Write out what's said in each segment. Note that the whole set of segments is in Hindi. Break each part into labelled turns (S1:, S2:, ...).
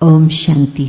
S1: ओम शांति।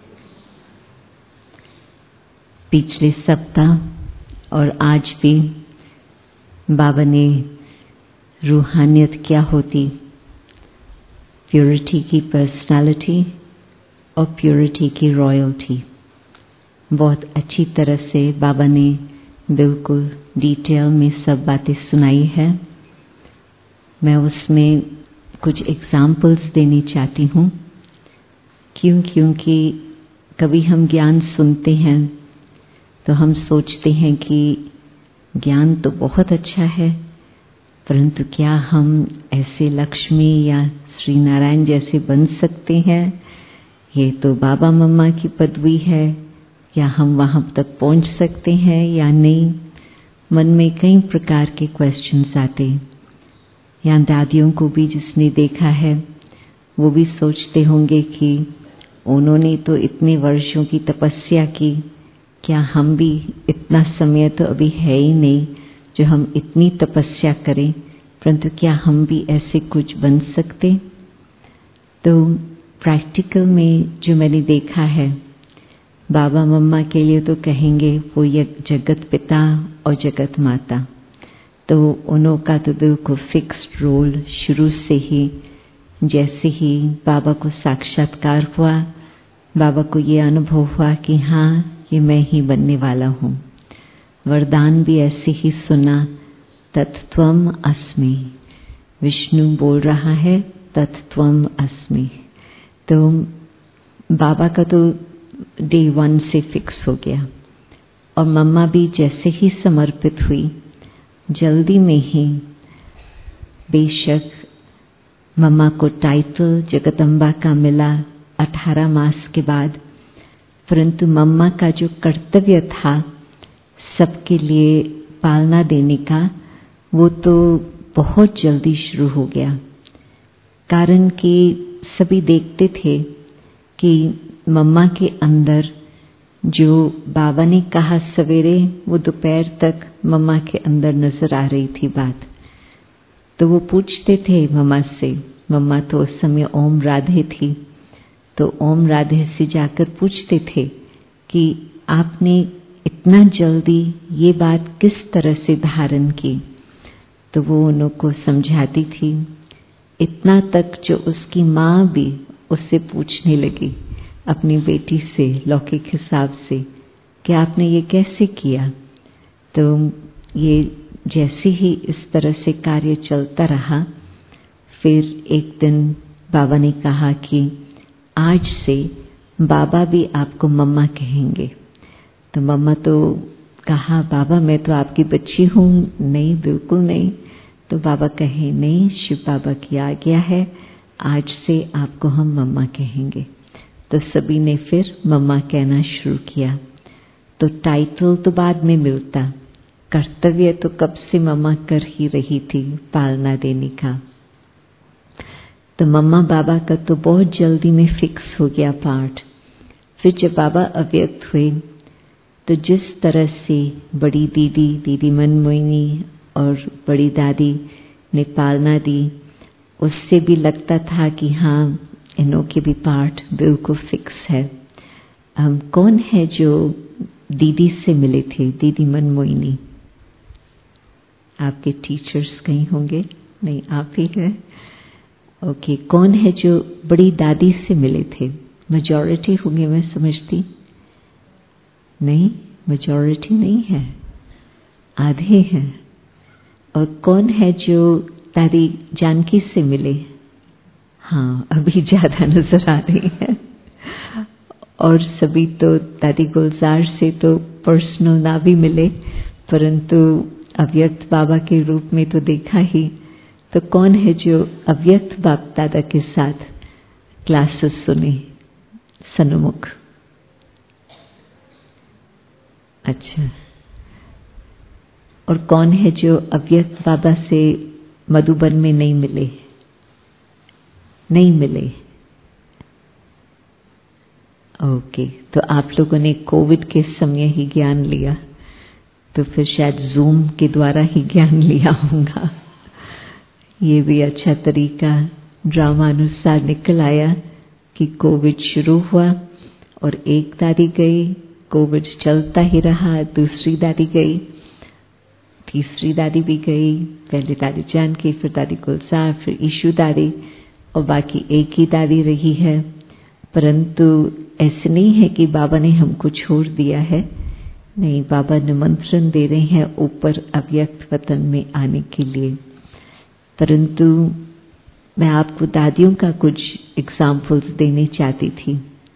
S1: पिछले सप्ताह और आज भी बाबा ने रूहानियत क्या होती, प्योरिटी की पर्सनालिटी और प्योरिटी की रॉयल्टी बहुत अच्छी तरह से बाबा ने बिल्कुल डिटेल में सब बातें सुनाई है। मैं उसमें कुछ एग्जाम्पल्स देनी चाहती हूँ क्योंकि कभी हम ज्ञान सुनते हैं तो हम सोचते हैं कि ज्ञान तो बहुत अच्छा है, परंतु क्या हम ऐसे लक्ष्मी या श्री नारायण जैसे बन सकते हैं? ये तो बाबा मम्मा की पदवी है, या हम वहाँ तक पहुँच सकते हैं या नहीं? मन में कई प्रकार के क्वेश्चंस आते। या दादियों को भी जिसने देखा है वो भी सोचते होंगे कि उन्होंने तो इतने वर्षों की तपस्या की, क्या हम भी? इतना समय तो अभी है ही नहीं जो हम इतनी तपस्या करें, परंतु क्या हम भी ऐसे कुछ बन सकते? तो प्रैक्टिकल में जो मैंने देखा है, बाबा मम्मा के लिए तो कहेंगे वो जगत पिता और जगत माता, तो उनका तो बिल्कुल फिक्स्ड रोल शुरू से ही। जैसे ही बाबा को साक्षात्कार हुआ, बाबा को ये अनुभव हुआ कि हाँ, ये मैं ही बनने वाला हूँ। वरदान भी ऐसे ही सुना, तत्त्वम अस्मि। विष्णु बोल रहा है तत्त्वम अस्मि। तो बाबा का तो डे 1 से फिक्स हो गया। और मम्मा भी जैसे ही समर्पित हुई, जल्दी में ही, बेशक मम्मा को टाइटल जगदम्बा का मिला 18 मास के बाद, परंतु मम्मा का जो कर्तव्य था सबके लिए पालना देने का, वो तो बहुत जल्दी शुरू हो गया। कारण कि सभी देखते थे कि मम्मा के अंदर जो बाबा ने कहा सवेरे, वो दोपहर तक मम्मा के अंदर नजर आ रही थी बात। तो वो पूछते थे मम्मा से, मम्मा तो उस समय ओम राधे थी, तो ओम राधे से जाकर पूछते थे कि आपने इतना जल्दी ये बात किस तरह से धारण की? तो वो उनको समझाती थी, इतना तक जो उसकी माँ भी उससे पूछने लगी अपनी बेटी से लौकिक हिसाब से कि आपने ये कैसे किया। तो ये जैसे ही इस तरह से कार्य चलता रहा, फिर एक दिन बाबा ने कहा कि आज से बाबा भी आपको मम्मा कहेंगे। तो मम्मा तो कहा, बाबा मैं तो आपकी बच्ची हूँ। नहीं, बिल्कुल नहीं। तो बाबा कहे, नहीं, शिव बाबा की आज्ञा है, आज से आपको हम मम्मा कहेंगे। तो सभी ने फिर मम्मा कहना शुरू किया। तो टाइटल तो बाद में मिलता, कर्तव्य तो कब से मम्मा कर ही रही थी, पालना देने का। तो मम्मा बाबा का तो बहुत जल्दी में फिक्स हो गया पार्ट। फिर जब बाबा अव्यक्त हुए, तो जिस तरह से बड़ी दीदी मनमोहिनी और बड़ी दादी ने पालना दी, उससे भी लगता था कि हाँ, इनों के भी पार्ट बिल्कुल फिक्स है। कौन है जो दीदी से मिले थे? दीदी मनमोहिनी, आपके टीचर्स कहीं होंगे? नहीं, आप ही हैं। ओके, कौन है जो बड़ी दादी से मिले थे? मेजॉरिटी होंगे मैं समझती। नहीं, मेजॉरिटी नहीं है, आधे हैं। और कौन है जो दादी जानकी से मिले? हाँ, अभी ज्यादा नजर आ रही है। और सभी तो दादी गुलजार से तो पर्सनल ना भी मिले, परंतु अव्यक्त बाबा के रूप में तो देखा ही। तो कौन है जो अव्यक्त बाप दादा के साथ क्लासेस सुने? सन्मुख। अच्छा। और कौन है जो अव्यक्त बाबा से मधुबन में नहीं मिले? नहीं मिले। ओके, तो आप लोगों ने कोविड के समय ही ज्ञान लिया, तो फिर शायद जूम के द्वारा ही ज्ञान लिया होगा। ये भी अच्छा तरीका ड्रामा अनुसार निकल आया कि कोविड शुरू हुआ और एक दादी गई, कोविड चलता ही रहा, दूसरी दादी गई, तीसरी दादी भी गई, पहले दादी जानकी, फिर दादी गुलजार, फिर ईशु दादी, और बाकी एक ही दादी रही है। परंतु ऐसे नहीं है कि बाबा ने हमको छोड़ दिया है, नहीं, बाबा निमंत्रण दे रहे हैं ऊपर अव्यक्त वतन में आने के लिए। परंतु मैं आपको दादियों का कुछ एग्जाम्पल्स देने चाहती थी,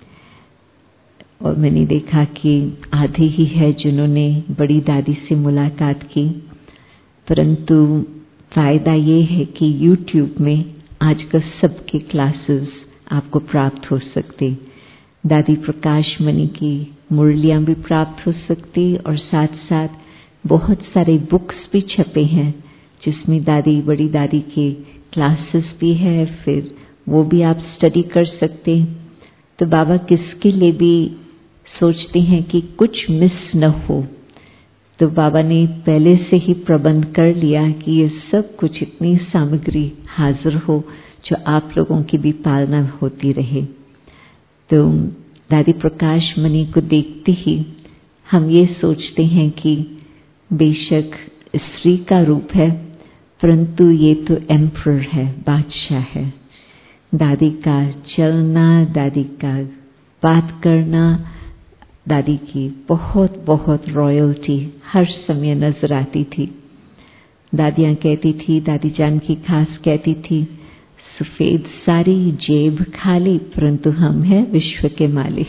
S1: और मैंने देखा कि आधे ही है जिन्होंने बड़ी दादी से मुलाकात की। परंतु फायदा ये है कि YouTube में आजकल सबके क्लासेस आपको प्राप्त हो सकते, दादी प्रकाश मणि की मुरलियां भी प्राप्त हो सकती, और साथ साथ बहुत सारे बुक्स भी छपे हैं जिसमें दादी बड़ी दादी के क्लासेस भी है, फिर वो भी आप स्टडी कर सकते। तो बाबा किसके लिए भी सोचते हैं कि कुछ मिस न हो, तो बाबा ने पहले से ही प्रबंध कर लिया कि ये सब कुछ इतनी सामग्री हाजिर हो जो आप लोगों की भी पालना होती रहे। तो दादी प्रकाश मणि को देखते ही हम ये सोचते हैं कि बेशक स्त्री का रूप है, परंतु ये तो एम्परर है, बादशाह है। दादी का चलना, दादी का बात करना, दादी की बहुत बहुत रॉयल्टी हर समय नजर आती थी। दादियां कहती थी, दादी जानकी खास कहती थी, सफेद सारी जेब खाली, परंतु हम हैं विश्व के मालिक।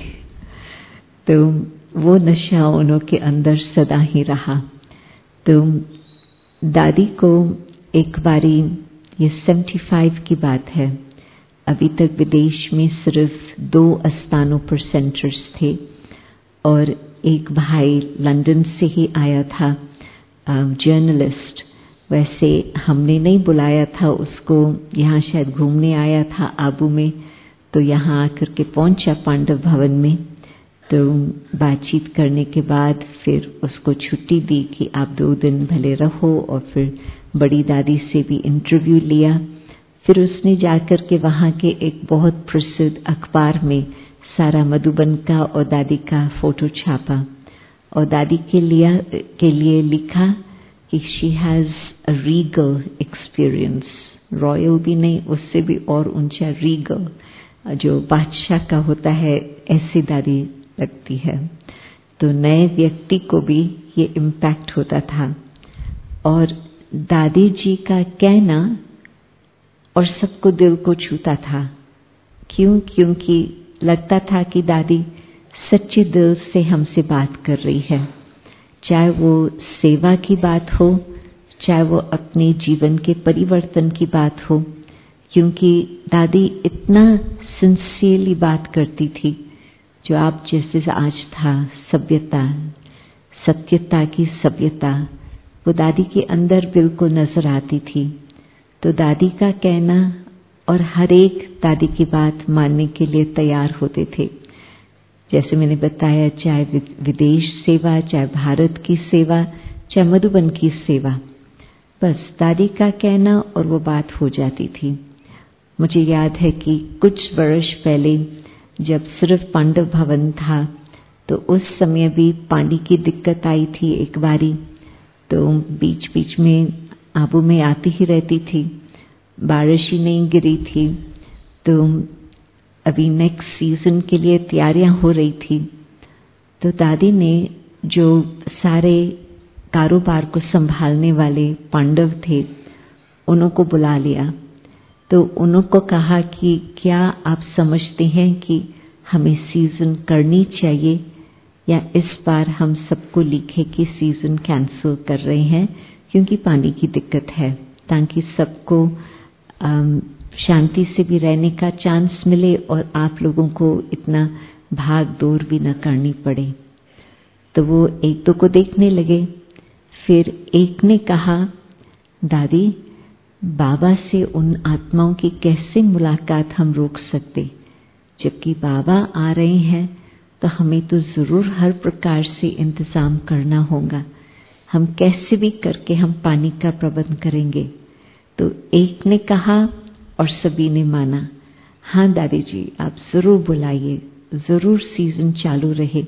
S1: तो वो नशा उनके अंदर सदा ही रहा। तो दादी को एक बारी, ये 75 की बात है, अभी तक विदेश में सिर्फ 2 स्थानों पर सेंटर्स थे, और एक भाई लंदन से ही आया था, जर्नलिस्ट। वैसे हमने नहीं बुलाया था उसको, यहाँ शायद घूमने आया था आबू में, तो यहाँ आकर के पहुंचा पांडव भवन में। तो बातचीत करने के बाद फिर उसको छुट्टी दी कि आप 2 दिन भले रहो, और फिर बड़ी दादी से भी इंटरव्यू लिया। फिर उसने जाकर के वहाँ के एक बहुत प्रसिद्ध अखबार में सारा मधुबन का और दादी का फोटो छापा, और दादी के लिए लिखा कि she has a regal experience, royal भी नहीं, उससे भी और ऊंचा रीगल, जो बादशाह का होता है, ऐसी दादी लगती है। तो नए व्यक्ति को भी ये इम्पैक्ट होता था। और दादी जी का कहना और सबको दिल को छूता था। क्यों? क्योंकि लगता था कि दादी सच्चे दिल से हमसे बात कर रही है, चाहे वो सेवा की बात हो, चाहे वो अपने जीवन के परिवर्तन की बात हो, क्योंकि दादी इतना सिंसियरली बात करती थी, जो आप जैसे आज था, सभ्यता, सत्यता की सभ्यता, वो दादी के अंदर बिल्कुल नजर आती थी। तो दादी का कहना और हर एक दादी की बात मानने के लिए तैयार होते थे। जैसे मैंने बताया, चाहे विदेश सेवा, चाहे भारत की सेवा, चाहे मधुबन की सेवा, बस दादी का कहना और वो बात हो जाती थी। मुझे याद है कि कुछ वर्ष पहले जब सिर्फ पांडव भवन था, तो उस समय भी पानी की दिक्कत आई थी एक बारी, तो बीच बीच में आबू में आती ही रहती थी, बारिश ही नहीं गिरी थी। तो अभी नेक्स्ट सीजन के लिए तैयारियां हो रही थी, तो दादी ने जो सारे कारोबार को संभालने वाले पांडव थे, उनको बुला लिया। तो उनको कहा कि क्या आप समझते हैं कि हमें सीजन करनी चाहिए, या इस बार हम सबको लिखे कि सीजन कैंसिल कर रहे हैं क्योंकि पानी की दिक्कत है, ताकि सबको शांति से भी रहने का चांस मिले और आप लोगों को इतना भाग दौड़ भी न करनी पड़े। तो वो एक दो को देखने लगे। फिर एक ने कहा, दादी, बाबा से उन आत्माओं की कैसे मुलाकात हम रोक सकते, जबकि बाबा आ रहे हैं तो हमें तो जरूर हर प्रकार से इंतजाम करना होगा, हम कैसे भी करके हम पानी का प्रबंध करेंगे। तो एक ने कहा और सभी ने माना, हाँ दादी जी, आप ज़रूर बुलाइए, ज़रूर सीज़न चालू रहे,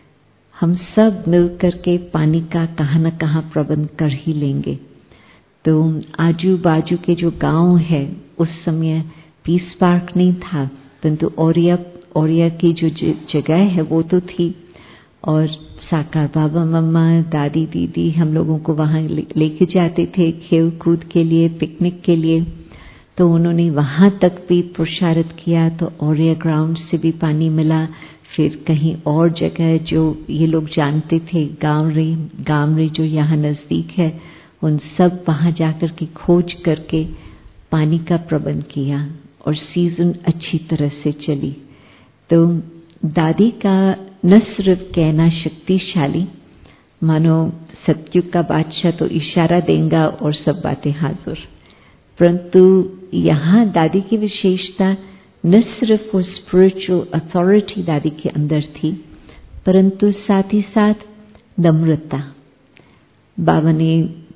S1: हम सब मिल करके पानी का कहाँ न कहाँ प्रबंध कर ही लेंगे। तो आजू बाजू के जो गांव है, उस समय पीस पार्क नहीं था, परंतु ओरिया की जो जगह है वो तो थी, और साकार बाबा मम्मा, दादी दीदी हम लोगों को वहाँ लेके जाते थे खेल कूद के लिए, पिकनिक के लिए। तो उन्होंने वहाँ तक भी पुरुषार्थ किया, तो ओरिया ग्राउंड से भी पानी मिला। फिर कहीं और जगह जो ये लोग जानते थे, गांवरे जो यहाँ नज़दीक है, उन सब वहाँ जाकर के खोज करके पानी का प्रबंध किया और सीज़न अच्छी तरह से चली। तो दादी का न सिर्फ कहना शक्तिशाली, मानो सतयुग का बादशाह तो इशारा देगा और सब बातें हाजिर, परंतु यहाँ दादी की विशेषता न सिर्फ वो स्पिरिचुअल अथॉरिटी दादी के अंदर थी, परंतु साथ ही साथ नम्रता। बाबा ने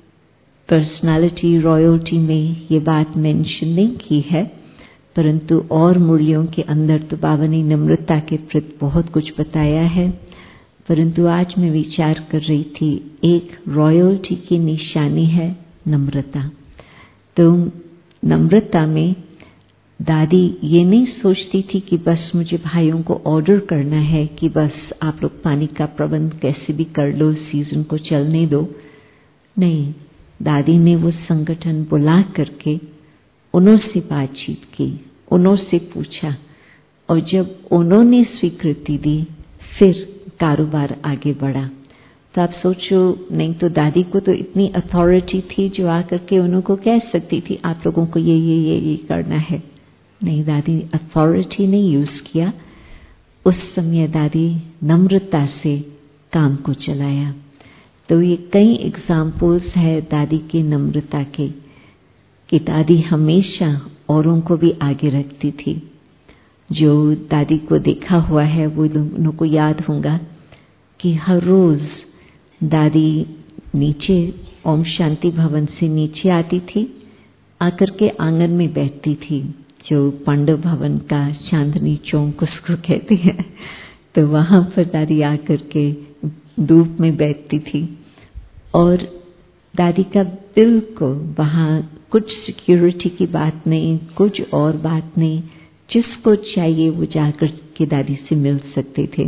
S1: पर्सनालिटी रॉयल्टी में ये बात मेंशन नहीं की है, परंतु और मूल्यों के अंदर तो बाबा ने नम्रता के प्रति बहुत कुछ बताया है। परंतु आज मैं विचार कर रही थी, एक रॉयल्टी की निशानी है नम्रता। तो नम्रता में दादी ये नहीं सोचती थी कि बस मुझे भाइयों को ऑर्डर करना है कि बस आप लोग पानी का प्रबंध कैसे भी कर लो, सीजन को चलने दो। नहीं, दादी ने वो संगठन बुला करके उन्होंने बातचीत की, उन्होंने पूछा, और जब उन्होंने स्वीकृति दी फिर कारोबार आगे बढ़ा। तो आप सोचो, नहीं तो दादी को तो इतनी अथॉरिटी थी जो आकर के उनको कह सकती थी आप लोगों को ये करना है। नहीं, दादी अथॉरिटी ने यूज किया। उस समय दादी नम्रता से काम को चलाया। तो ये कई एग्जाम्पल्स है दादी की नम्रता के, कि दादी हमेशा औरों को भी आगे रखती थी। जो दादी को देखा हुआ है वो लोगों को याद होगा कि हर रोज दादी नीचे ओम शांति भवन से नीचे आती थी, आकर के आंगन में बैठती थी, जो पांडव भवन का चांदनी चौक उसको कहते हैं। तो वहां पर दादी आकर के धूप में बैठती थी, और दादी का बिल्कुल वहाँ कुछ सिक्योरिटी की बात नहीं, कुछ और बात नहीं, जिसको चाहिए वो जाकर के दादी से मिल सकते थे।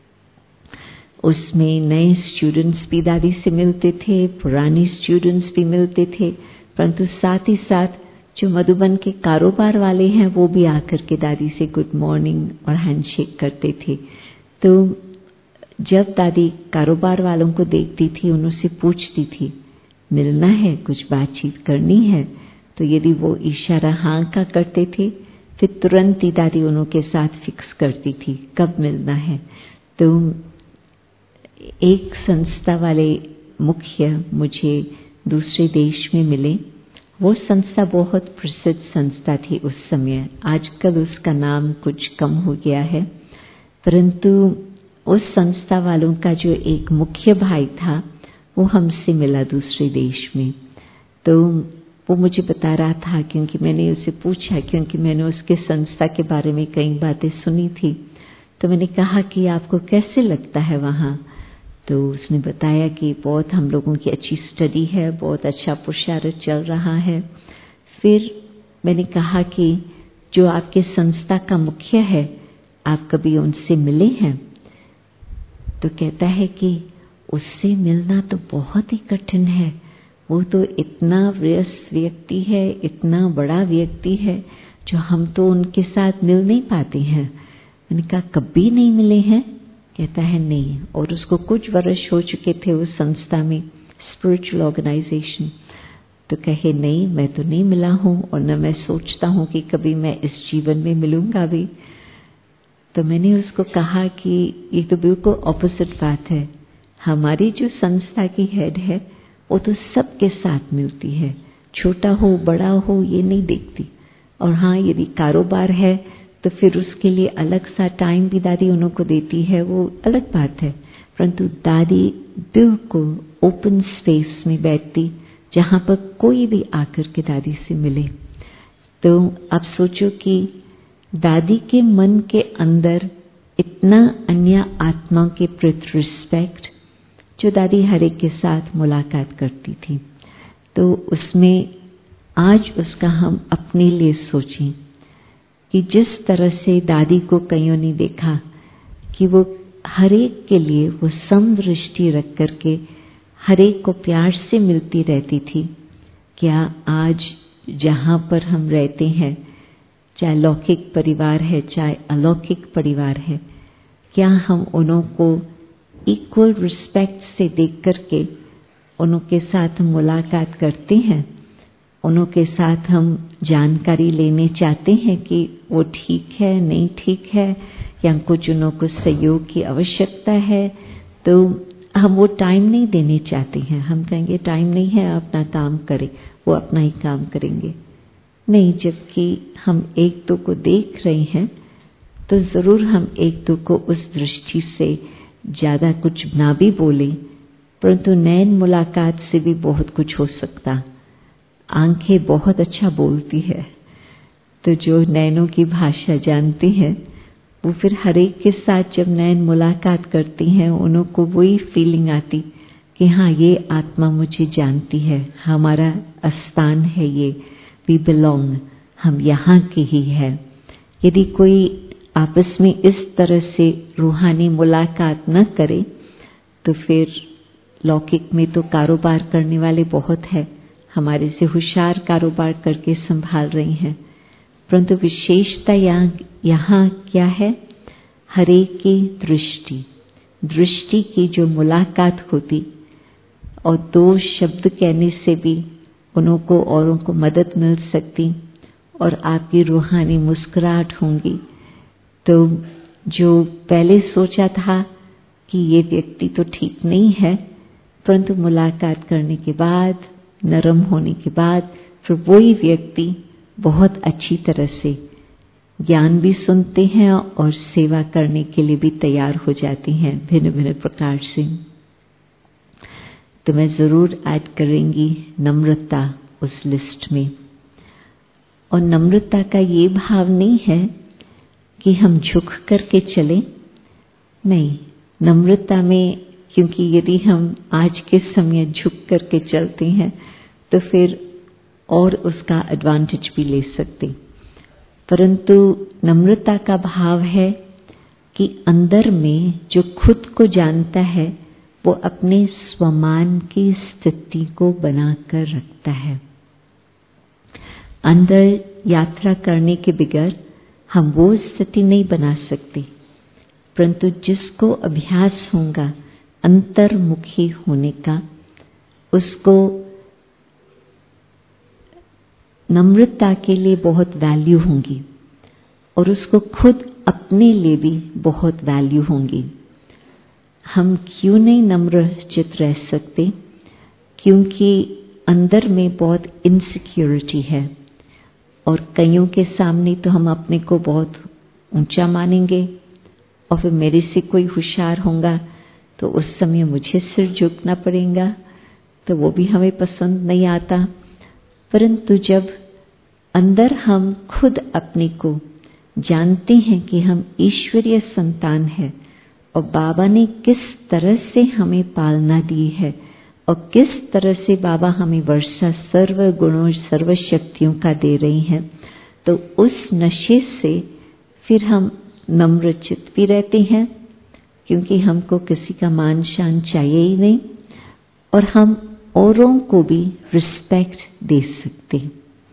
S1: उसमें नए स्टूडेंट्स भी दादी से मिलते थे, पुराने स्टूडेंट्स भी मिलते थे, परंतु साथ ही साथ जो मधुबन के कारोबार वाले हैं वो भी आकर के दादी से गुड मॉर्निंग और हैंडशेक करते थे। तो जब दादी कारोबार वालों को देखती थी, उनसे पूछती थी मिलना है, कुछ बातचीत करनी है, तो यदि वो इशारा हाँ का करते थे, फिर तुरंत ही दादी उनके साथ फिक्स करती थी कब मिलना है। तो एक संस्था वाले मुख्य मुझे दूसरे देश में मिले। वो संस्था बहुत प्रसिद्ध संस्था थी उस समय, आजकल उसका नाम कुछ कम हो गया है, परंतु उस संस्था वालों का जो एक मुख्य भाई था वो हमसे मिला दूसरे देश में। तो वो मुझे बता रहा था, क्योंकि मैंने उससे पूछा, क्योंकि मैंने उसके संस्था के बारे में कई बातें सुनी थी। तो मैंने कहा कि आपको कैसे लगता है वहाँ? तो उसने बताया कि बहुत हम लोगों की अच्छी स्टडी है, बहुत अच्छा पुरुषार्थ चल रहा है। फिर मैंने कहा कि जो आपके संस्था का मुख्य है, आप कभी उनसे मिले हैं? तो कहता है कि उससे मिलना तो बहुत ही कठिन है, वो तो इतना व्यस्त व्यक्ति है, इतना बड़ा व्यक्ति है, जो हम तो उनके साथ मिल नहीं पाते हैं। मैंने कहा कभी नहीं मिले हैं? कहता है नहीं, और उसको कुछ वर्ष हो चुके थे उस संस्था में, स्पिरिचुअल ऑर्गेनाइजेशन। तो कहे नहीं, मैं तो नहीं मिला हूँ, और न मैं सोचता हूँ कि कभी मैं इस जीवन में मिलूंगा भी। तो मैंने उसको कहा कि ये तो बिल्कुल ऑपोजिट बात है। हमारी जो संस्था की हेड है वो तो सबके साथ मिलती है, छोटा हो बड़ा हो ये नहीं देखती। और हाँ, यदि कारोबार है तो फिर उसके लिए अलग सा टाइम भी दादी उनको देती है, वो अलग बात है। परंतु दादी बिल्कुल ओपन स्पेस में बैठती, जहाँ पर कोई भी आकर के दादी से मिले। तो आप सोचो कि दादी के मन के अंदर इतना अन्य आत्माओं के प्रति रिस्पेक्ट, जो दादी हर एक के साथ मुलाकात करती थी, तो उसमें आज उसका हम अपने लिए सोचें कि जिस तरह से दादी को कईयों ने देखा कि वो हर एक के लिए वो समदृष्टि रख करके हर एक को प्यार से मिलती रहती थी, क्या आज जहाँ पर हम रहते हैं, चाहे लौकिक परिवार है चाहे अलौकिक परिवार है, क्या हम उन्हों को इक्वल रिस्पेक्ट से देख करके उनके साथ मुलाकात करते हैं? उन्हों के साथ हम जानकारी लेने चाहते हैं कि वो ठीक है नहीं ठीक है, या कुछ उन्हों को सहयोग की आवश्यकता है, तो हम वो टाइम नहीं देने चाहते हैं। हम कहेंगे टाइम नहीं है, अपना काम करें, वो अपना ही काम करेंगे। नहीं, जबकि हम एक दो को देख रहे हैं तो जरूर हम एक दो को उस दृष्टि से ज्यादा कुछ ना भी बोले, परंतु नैन मुलाकात से भी बहुत कुछ हो सकता। आंखें बहुत अच्छा बोलती है, तो जो नैनों की भाषा जानते हैं वो फिर हर एक के साथ जब नैन मुलाकात करती हैं, उन्हों को वही फीलिंग आती कि हाँ, ये आत्मा मुझे जानती है, हमारा स्थान है ये, वी बिलोंग, हम यहाँ के ही है। यदि कोई आपस में इस तरह से रूहानी मुलाकात न करे तो फिर लौकिक में तो कारोबार करने वाले बहुत है, हमारे से होशियार कारोबार करके संभाल रही हैं, परंतु विशेषता यहाँ क्या है? हर एक की दृष्टि की जो मुलाकात होती और दो शब्द कहने से भी उन्हों को औरों को मदद मिल सकती और आपकी रूहानी मुस्कुराहट होंगी। तो जो पहले सोचा था कि ये व्यक्ति तो ठीक नहीं है, परंतु मुलाकात करने के बाद, नरम होने के बाद, फिर वही व्यक्ति बहुत अच्छी तरह से ज्ञान भी सुनते हैं और सेवा करने के लिए भी तैयार हो जाती हैं भिन्न भिन्न प्रकार से। तो मैं जरूर ऐड करूंगी नम्रता उस लिस्ट में। और नम्रता का ये भाव नहीं है कि हम झुक करके चलें, नहीं, नम्रता में, क्योंकि यदि हम आज के समय झुक करके चलते हैं तो फिर और उसका एडवांटेज भी ले सकते, परंतु नम्रता का भाव है कि अंदर में जो खुद को जानता है वो अपने स्वमान की स्थिति को बनाकर रखता है। अंदर यात्रा करने के बगैर हम वो स्थिति नहीं बना सकते, परंतु जिसको अभ्यास होगा अंतर्मुखी होने का, उसको नम्रता के लिए बहुत वैल्यू होंगी और उसको खुद अपने लिए भी बहुत वैल्यू होंगी। हम क्यों नहीं नम्र चित रह सकते? क्योंकि अंदर में बहुत इनसिक्योरिटी है और कईयों के सामने तो हम अपने को बहुत ऊंचा मानेंगे और फिर मेरे से कोई होशियार होगा तो उस समय मुझे सिर झुकना पड़ेगा, तो वो भी हमें पसंद नहीं आता। परंतु जब अंदर हम खुद अपने को जानते हैं कि हम ईश्वरीय संतान हैं और बाबा ने किस तरह से हमें पालना दी है और किस तरह से बाबा हमें वर्षा सर्व गुणों सर्व शक्तियों का दे रही हैं, तो उस नशे से फिर हम नम्रचित भी रहते हैं, क्योंकि हमको किसी का मान शान चाहिए ही नहीं और हम औरों को भी रिस्पेक्ट दे सकते।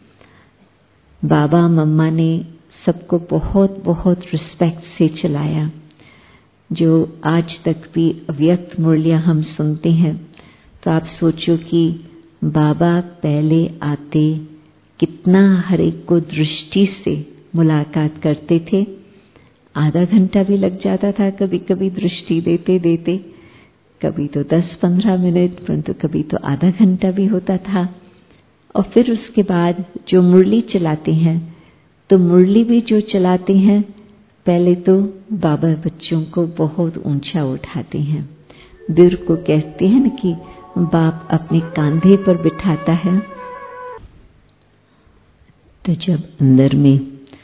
S1: बाबा मम्मा ने सबको बहुत बहुत रिस्पेक्ट से चलाया, जो आज तक भी अव्यक्त मुरलियां हम सुनते हैं तो आप सोचो कि बाबा पहले आते कितना हर एक को दृष्टि से मुलाकात करते थे। आधा घंटा भी लग जाता था कभी कभी दृष्टि देते देते, कभी तो 10-15 मिनट, परंतु कभी तो आधा घंटा भी होता था। और फिर उसके बाद जो मुरली चलाते हैं, तो मुरली भी जो चलाते हैं पहले तो बाबा बच्चों को बहुत ऊंचा उठाते हैं। दिल को कहते हैं न कि बाप अपने कांधे पर बिठाता है, तो जब अंदर में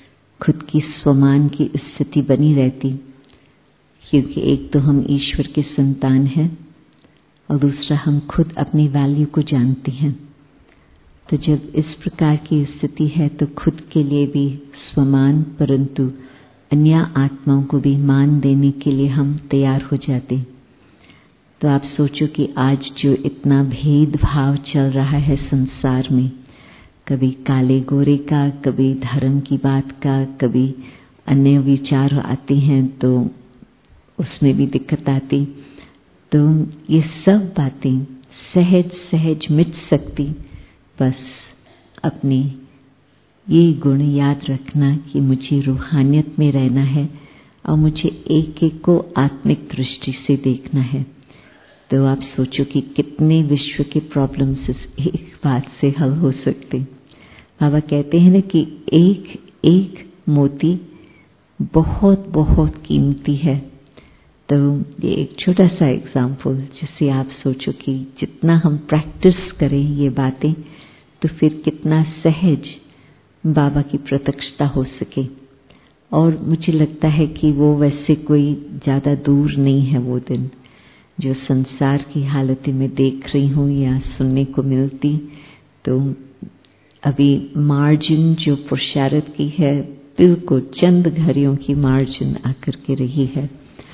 S1: खुद की स्वमान की स्थिति बनी रहती, क्योंकि एक तो हम ईश्वर के संतान हैं और दूसरा हम खुद अपनी वैल्यू को जानते हैं। तो जब इस प्रकार की स्थिति है तो खुद के लिए भी स्वमान, परंतु अन्य आत्माओं को भी मान देने के लिए हम तैयार हो जाते। तो आप सोचो कि आज जो इतना भेदभाव चल रहा है संसार में, कभी काले गोरे का, कभी धर्म की बात का, कभी अन्य विचार आते हैं तो उसमें भी दिक्कत आती। तो ये सब बातें सहज सहज मिट सकती, बस अपने ये गुण याद रखना कि मुझे रूहानियत में रहना है और मुझे एक एक को आत्मिक दृष्टि से देखना है। तो आप सोचो कि कितने विश्व के प्रॉब्लम्स एक बात से हल हो सकते। बाबा कहते हैं ना कि एक एक मोती बहुत बहुत कीमती है। तो ये एक छोटा सा एग्जाम्पल, जिससे आप सोचो कि जितना हम प्रैक्टिस करें ये बातें, तो फिर कितना सहज बाबा की प्रत्यक्षता हो सके। और मुझे लगता है कि वो वैसे कोई ज़्यादा दूर नहीं है वो दिन, जो संसार की हालत में देख रही हूँ या सुनने को मिलती। तो अभी मार्जिन जो पुरुषार्थ की है, बिल्कुल चंद घड़ियों की मार्जिन आकर के रही है।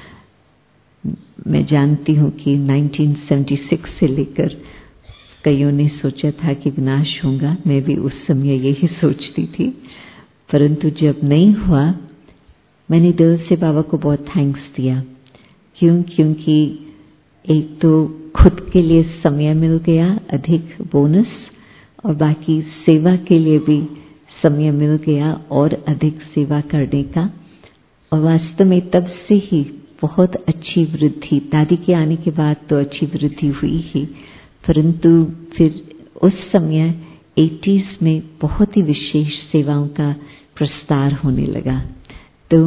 S1: मैं जानती हूँ कि 1976 से लेकर कईयों ने सोचा था कि विनाश होगा, मैं भी उस समय यही सोचती थी, परंतु जब नहीं हुआ मैंने दिल से बाबा को बहुत थैंक्स दिया। क्योंकि एक तो खुद के लिए समय मिल गया अधिक बोनस, और बाकी सेवा के लिए भी समय मिल गया और अधिक सेवा करने का। और वास्तव में तब से ही बहुत अच्छी वृद्धि, दादी के आने के बाद तो अच्छी वृद्धि हुई ही, परंतु फिर उस समय 80s में बहुत ही विशेष सेवाओं का प्रस्तार होने लगा। तो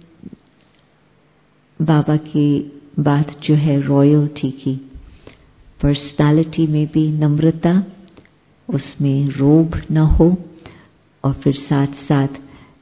S1: बाबा की बात जो है रॉयल्टी की, पर्सनालिटी में भी नम्रता, उसमें रोब न हो, और फिर साथ साथ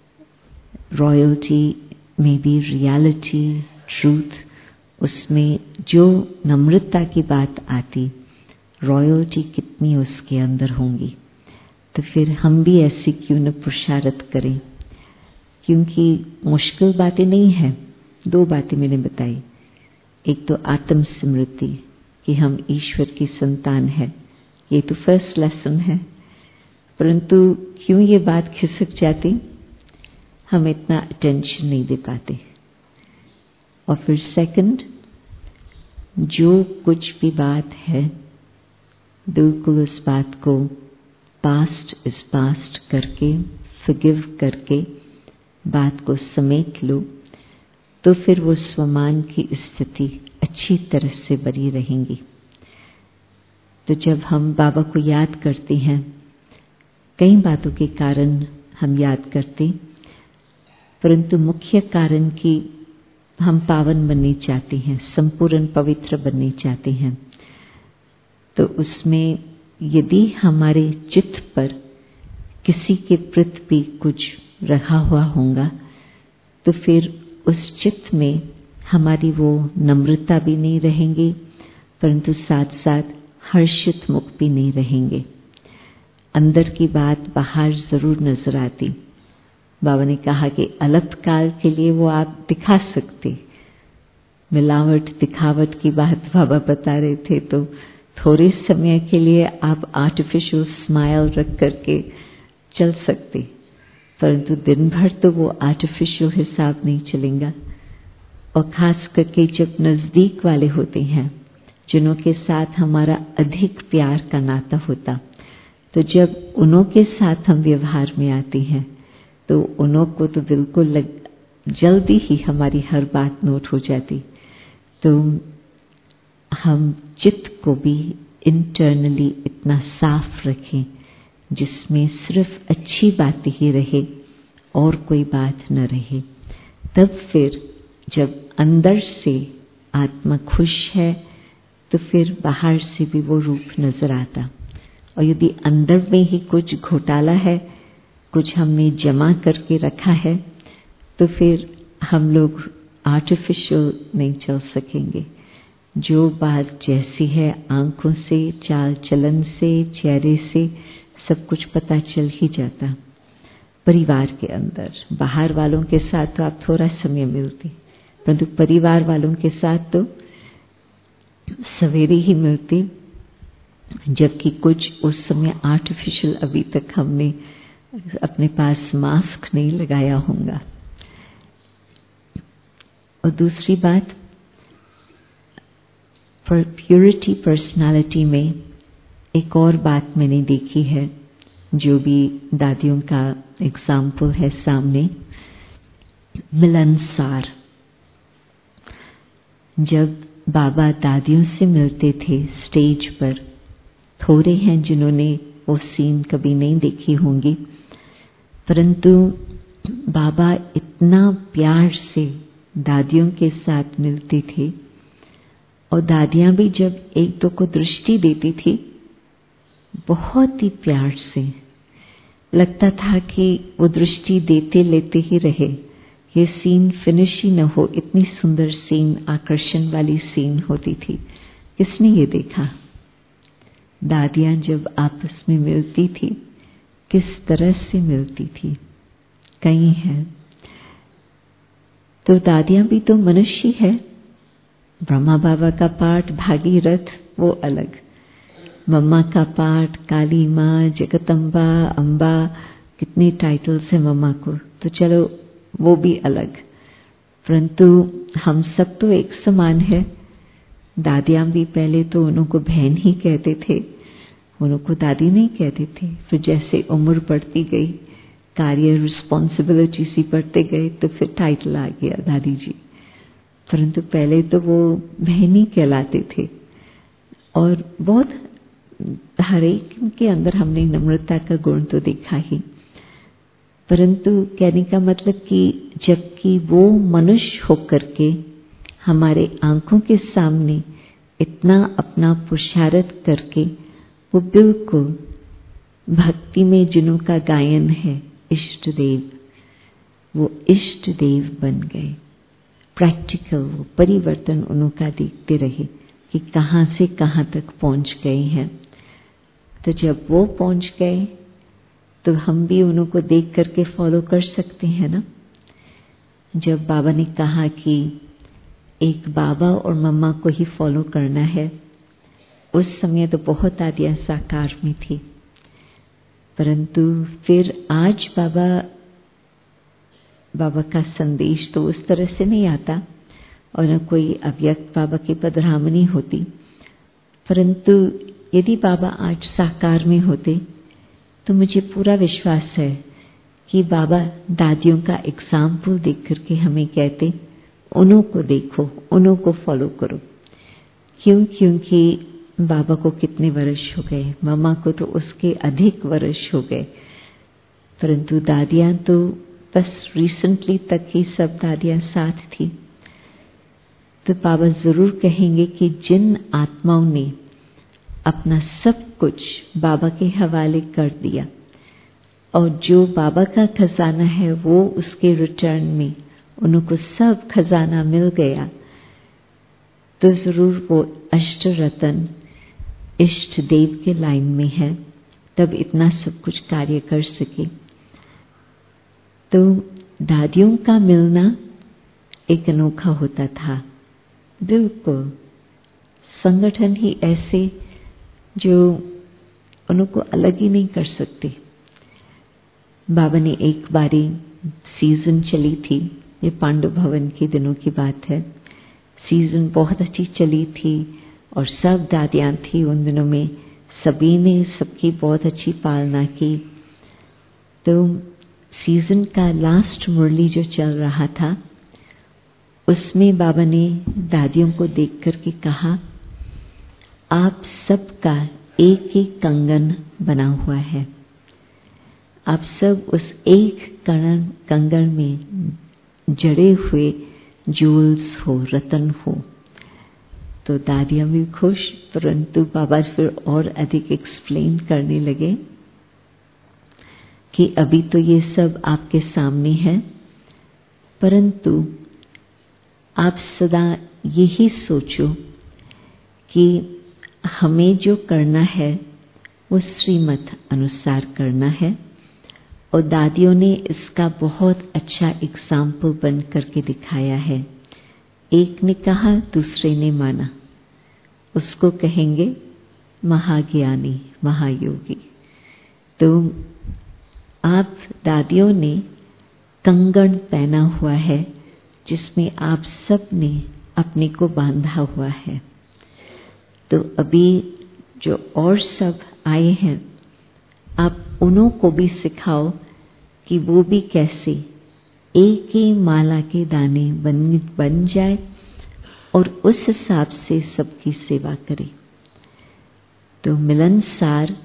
S1: रॉयल्टी में भी रियलिटी, ट्रूथ, उसमें जो नम्रता की बात आती, रॉयल्टी कितनी उसके अंदर होंगी। तो फिर हम भी ऐसी क्यों न पुरुषार्थ करें, क्योंकि मुश्किल बातें नहीं है। दो बातें मैंने बताई, एक तो आत्म स्मृति कि हम ईश्वर की संतान है, ये तो फर्स्ट लेसन है, परंतु क्यों ये बात खिसक जाती, हम इतना अटेंशन नहीं दे पाते। और फिर सेकंड, जो कुछ भी बात है बिल्कुल उस बात को पास्ट इज पास्ट करके, फॉरगिव करके बात को समेट लो, तो फिर वो स्वमान की स्थिति अच्छी तरह से बनी रहेंगी। तो जब हम बाबा को याद करते हैं, कई बातों के कारण हम याद करते, परंतु मुख्य कारण कि हम पावन बनने चाहते हैं, संपूर्ण पवित्र बनने चाहते हैं। तो उसमें यदि हमारे चित्त पर किसी के प्रति भी कुछ रखा हुआ होगा, तो फिर उस चित्त में हमारी वो नम्रता भी नहीं रहेंगी, परंतु साथ साथ हर्षित मुख भी नहीं रहेंगे। अंदर की बात बाहर जरूर नजर आती। बाबा ने कहा कि अल्पकाल के लिए वो आप दिखा सकते, मिलावट दिखावट की बात बाबा बता रहे थे, तो थोड़े समय के लिए आप आर्टिफिशियल स्माइल रख करके चल सकते, परंतु दिन भर तो वो आर्टिफिशियल हिसाब नहीं चलेगा। और खास करके जब नजदीक वाले होते हैं, जिनों के साथ हमारा अधिक प्यार का नाता होता, तो जब उन्हों के साथ हम व्यवहार में आते हैं, तो उन्हों को तो बिल्कुल जल्दी ही हमारी हर बात नोट हो जाती। तो हम चित्त को भी इंटरनली इतना साफ रखें जिसमें सिर्फ अच्छी बातें ही रहे और कोई बात न रहे। तब फिर जब अंदर से आत्मा खुश है, तो फिर बाहर से भी वो रूप नजर आता। और यदि अंदर में ही कुछ घोटाला है, कुछ हमने जमा करके रखा है, तो फिर हम लोग आर्टिफिशियल नहीं चल सकेंगे। जो बात जैसी है आंखों से, चाल चलन से, चेहरे से सब कुछ पता चल ही जाता। परिवार के अंदर बाहर वालों के साथ तो आप थोड़ा समय मिलते, परंतु परिवार वालों के साथ तो सवेरे ही मिलते, जबकि कुछ उस समय आर्टिफिशियल अभी तक हमने अपने पास मास्क नहीं लगाया होगा। और दूसरी बात, प्योरिटी पर्सनालिटी में एक और बात मैंने देखी है, जो भी दादियों का एग्जाम्पल है सामने, मिलनसार। जब बाबा दादियों से मिलते थे स्टेज पर, थोड़े हैं जिन्होंने वो सीन कभी नहीं देखी होंगी, परंतु बाबा इतना प्यार से दादियों के साथ मिलते थे, और दादियां भी जब एक दो को दृष्टि देती थी बहुत ही प्यार से, लगता था कि वो दृष्टि देते लेते ही रहे, ये सीन फिनिश ही न हो, इतनी सुंदर सीन, आकर्षण वाली सीन होती थी। किसने ये देखा? दादियां जब आपस में मिलती थी किस तरह से मिलती थी, कई हैं। तो दादियां भी तो मनुष्य है। ब्रह्मा बाबा का पाठ भागीरथ वो अलग, मम्मा का पाठ काली माँ, जगदम्बा, अम्बा, कितने टाइटल्स हैं मम्मा को, तो चलो वो भी अलग, परंतु हम सब तो एक समान है। दादियां भी पहले तो उनको बहन ही कहते थे, उनको दादी नहीं कहते थे। फिर जैसे उम्र बढ़ती गई, कार्य रिस्पॉन्सिबिलिटी सी बढ़ते गए, तो फिर टाइटल आ गया दादी जी, परंतु पहले तो वो बहन ही कहलाते थे। और बहुत हर एक के अंदर हमने नम्रता का गुण तो देखा ही, परंतु कहने का मतलब कि जबकि वो मनुष्य होकर के हमारे आंखों के सामने इतना अपना पुरुषार्थ करके वो बिल्कुल भक्ति में जिन्हों का गायन है इष्ट देव, वो इष्ट देव बन गए। प्रैक्टिकल वो परिवर्तन उनका देखते रहे कि कहाँ से कहाँ तक पहुंच गए हैं। तो जब वो पहुंच गए तो हम भी उनको देख करके फॉलो कर सकते हैं ना। जब बाबा ने कहा कि एक बाबा और मम्मा को ही फॉलो करना है, उस समय तो बहुत दादियां साकार में थी, परंतु फिर आज बाबा का संदेश तो उस तरह से नहीं आता, और न कोई अव्यक्त बाबा की पधरामनी होती, परंतु यदि बाबा आज साकार में होते तो मुझे पूरा विश्वास है कि बाबा दादियों का एग्जाम्पल देख करके हमें कहते, उन्हों को देखो, उन्हों को फॉलो करो। क्योंकि बाबा को कितने वर्ष हो गए, मम्मा को तो उसके अधिक वर्ष हो गए, परंतु दादियां तो बस रिसेंटली तक ही सब दादियां साथ थी। तो बाबा जरूर कहेंगे कि जिन आत्माओं ने अपना सब कुछ बाबा के हवाले कर दिया, और जो बाबा का खजाना है वो उसके रिटर्न में उनको सब खजाना मिल गया, तो जरूर वो अष्ट रतन इष्ट देव के लाइन में है, तब इतना सब कुछ कार्य कर सके। तो दादियों का मिलना एक अनोखा होता था, बिल्कुल संगठन ही ऐसे जो उनको अलग ही नहीं कर सकते। बाबा ने एक बारी सीजन चली थी, ये पांडु भवन के दिनों की बात है, सीजन बहुत अच्छी चली थी और सब दादियां थी उन दिनों में, सभी ने सबकी बहुत अच्छी पालना की। तो सीजन का लास्ट मुरली जो चल रहा था, उसमें बाबा ने दादियों को देख करके कहा, आप सबका एक एक कंगन बना हुआ है, आप सब उस एक कंगन में जड़े हुए जूल्स हो, रतन हो। तो दादियां भी खुश, परंतु बाबा फिर और अधिक एक्सप्लेन करने लगे कि अभी तो ये सब आपके सामने है, परंतु आप सदा यही सोचो कि हमें जो करना है वो श्रीमत अनुसार करना है। और दादियों ने इसका बहुत अच्छा एग्जाम्पल बन करके दिखाया है। एक ने कहा, दूसरे ने माना, उसको कहेंगे महाज्ञानी, महायोगी। तो आप दादियों ने कंगन पहना हुआ है जिसमें आप सब ने अपने को बांधा हुआ है। तो अभी जो और सब आए हैं, आप उन्हों को भी सिखाओ कि वो भी कैसे एक ही माला के दाने बन जाए और उस हिसाब से सबकी सेवा करे। तो मिलनसार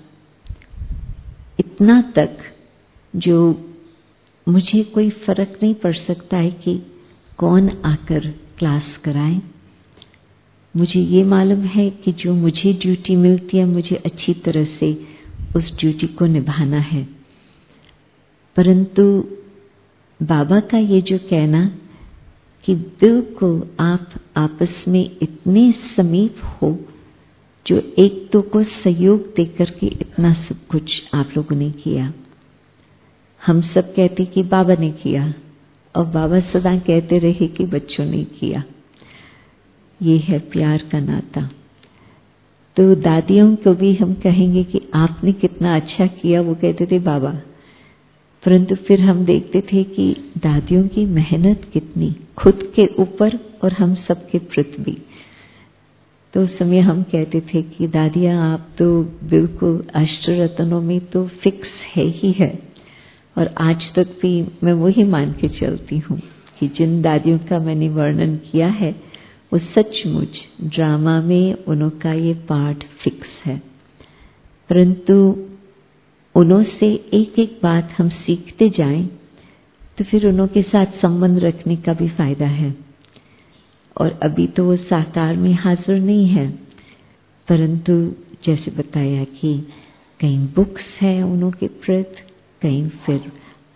S1: इतना तक जो मुझे कोई फर्क नहीं पड़ सकता है कि कौन आकर क्लास कराए। मुझे ये मालूम है कि जो मुझे ड्यूटी मिलती है, मुझे अच्छी तरह से उस ड्यूटी को निभाना है। परंतु बाबा का ये जो कहना कि बिल्कुल आप आपस में इतने समीप हो, जो एक दो को सहयोग देकर के इतना सब कुछ आप लोगों ने किया। हम सब कहते कि बाबा ने किया, और बाबा सदा कहते रहे कि बच्चों ने किया। ये है प्यार का नाता। तो दादियों को भी हम कहेंगे कि आपने कितना अच्छा किया, वो कहते थे बाबा। परंतु फिर हम देखते थे कि दादियों की मेहनत कितनी खुद के ऊपर और हम सबके प्रति भी। तो उस समय हम कहते थे कि दादियाँ आप तो बिल्कुल अष्टरत्नों में तो फिक्स है ही है। और आज तक भी मैं वही मान के चलती हूँ कि जिन दादियों का मैंने वर्णन किया है वो सचमुच ड्रामा में उनका ये पार्ट फिक्स है। परंतु उन्हों से एक एक बात हम सीखते जाएं तो फिर उन्हों के साथ संबंध रखने का भी फायदा है। और अभी तो वो साकार में हाजिर नहीं है, परंतु जैसे बताया कि कई बुक्स है उन्हों के प्रति, कहीं फिर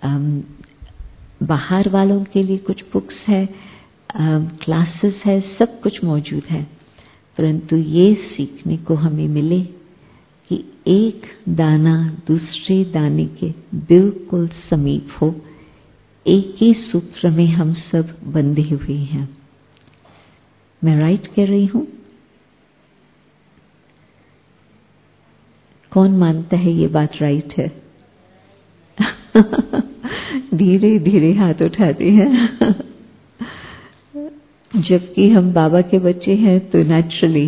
S1: बाहर वालों के लिए कुछ बुक्स है, क्लासेस है, सब कुछ मौजूद है। परंतु ये सीखने को हमें मिले कि एक दाना दूसरे दाने के बिल्कुल समीप हो, एक ही सूत्र में हम सब बंधे हुए हैं। मैं राइट कह रही हूँ? कौन मानता है ये बात राइट है? धीरे धीरे हाथ उठाते हैं। जबकि हम बाबा के बच्चे हैं तो नेचुरली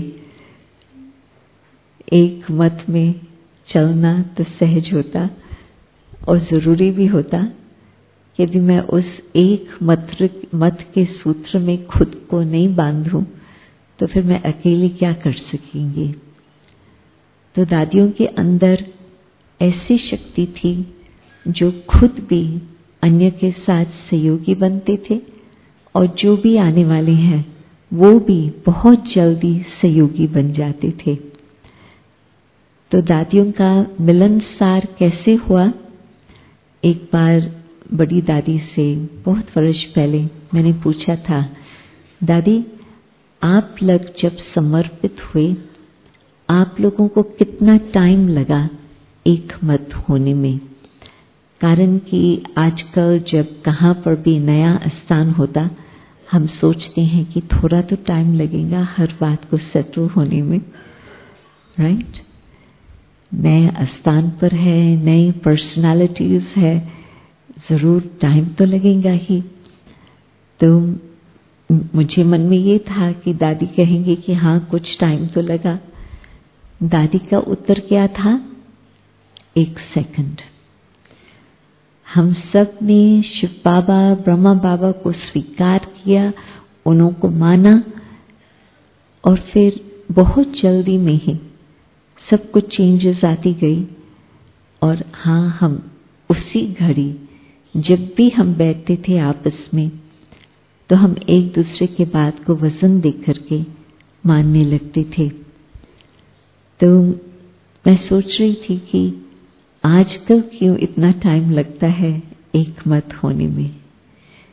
S1: एक मत में चलना तो सहज होता और जरूरी भी होता। यदि मैं उस एक मत के सूत्र में खुद को नहीं बांधूं तो फिर मैं अकेले क्या कर सकेंगी। तो दादियों के अंदर ऐसी शक्ति थी जो खुद भी अन्य के साथ सहयोगी बनते थे और जो भी आने वाले हैं वो भी बहुत जल्दी सहयोगी बन जाते थे। तो दादियों का मिलनसार कैसे हुआ? एक बार बड़ी दादी से बहुत वर्ष पहले मैंने पूछा था, दादी आप लोग जब समर्पित हुए, आप लोगों को कितना टाइम लगा एक मत होने में? कारण कि आजकल जब कहाँ पर भी नया स्थान होता, हम सोचते हैं कि थोड़ा तो टाइम लगेगा हर बात को सेटल होने में, राइट? नए स्थान पर है, नई पर्सनालिटीज है, जरूर टाइम तो लगेगा ही। तो मुझे मन में ये था कि दादी कहेंगे कि हाँ कुछ टाइम तो लगा। दादी का उत्तर क्या था? 1 सेकंड। हम सब ने शिव बाबा, ब्रह्मा बाबा को स्वीकार किया, उन्हों को माना और फिर बहुत जल्दी में ही सब कुछ चेंजेस आती गई। और हाँ, हम उसी घड़ी जब भी हम बैठते थे आपस में तो हम एक दूसरे के बात को वजन दे करके मानने लगते थे। तो मैं सोच रही थी कि आजकल क्यों इतना टाइम लगता है एक मत होने में,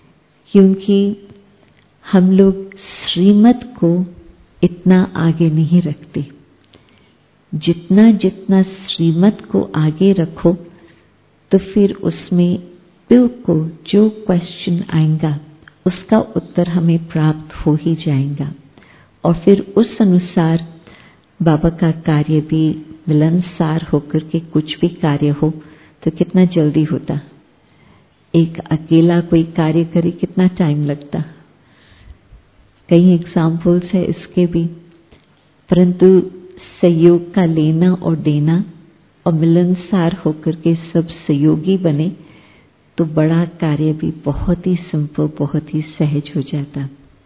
S1: क्योंकि हम लोग श्रीमत को इतना आगे नहीं रखते। जितना जितना श्रीमत को आगे रखो तो फिर उसमें बिल्कुल जो क्वेश्चन आएगा उसका उत्तर हमें प्राप्त हो ही जाएगा, और फिर उस अनुसार बाबा का कार्य भी मिलनसार होकर के कुछ भी कार्य हो तो कितना जल्दी होता। एक अकेला कोई कार्य करे कितना टाइम लगता। कई एग्जाम्पल्स है इसके भी, परंतु सहयोग का लेना और देना और मिलनसार होकर के सब सहयोगी बने तो बड़ा कार्य भी बहुत ही सिंपल, बहुत ही सहज हो जाता।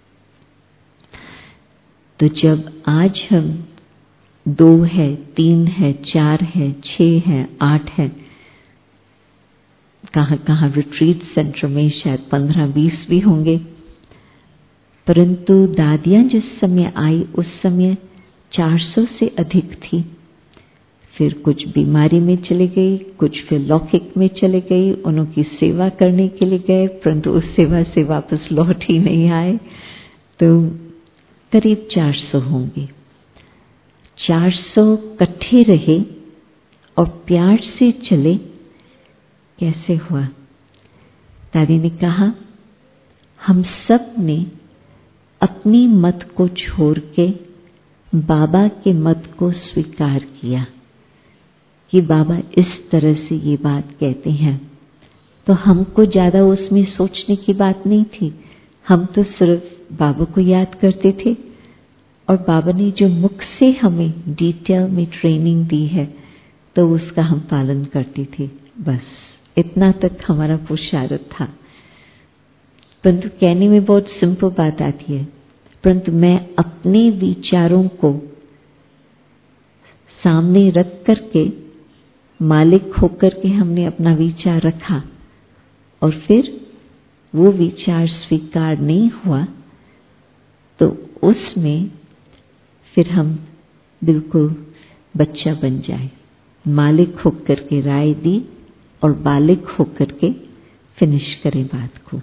S1: तो जब आज हम 2 है, 3 है, 4 है, 6 है, 8 है, कहाँ रिट्रीट सेंटर में शायद 15-20 भी होंगे, परंतु दादियां जिस समय आई उस समय 400 से अधिक थी। फिर कुछ बीमारी में चले गई, कुछ फिर लौकिक में चले गई, उनकी सेवा करने के लिए गए, परंतु उस सेवा से वापस लौट ही नहीं आए। तो करीब 400 होंगे। 400 इकट्ठे रहे और प्यार से चले। कैसे हुआ? दादी ने कहा हम सब ने अपनी मत को छोड़ के बाबा के मत को स्वीकार किया कि बाबा इस तरह से ये बात कहते हैं। तो हमको ज्यादा उसमें सोचने की बात नहीं थी, हम तो सिर्फ बाबा को याद करते थे और बाबा ने जो मुख से हमें डिटेल में ट्रेनिंग दी है तो उसका हम पालन करते थे। बस इतना तक हमारा पुरुषार्थ था। परंतु कहने में बहुत सिंपल बात आती है, परंतु मैं अपने विचारों को सामने रख करके मालिक होकर के हमने अपना विचार रखा और फिर वो विचार स्वीकार नहीं हुआ तो उसमें फिर हम बिल्कुल बच्चा बन जाए। मालिक होकर के राय दी और बालिक होकर के फिनिश करें बात को।